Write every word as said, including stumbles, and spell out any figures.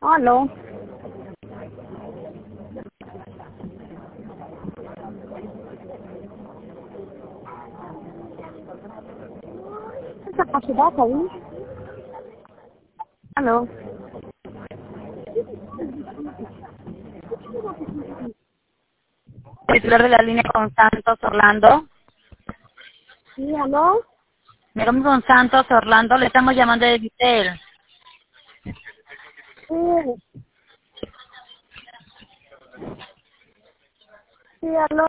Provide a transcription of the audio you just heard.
Aló. Esa capacidad ahí. Aló. Titular de la línea con Santos Orlando. Sí, aló. Me llamo con Santos Orlando, le estamos llamando de Vitel. Sí. Sí, aló.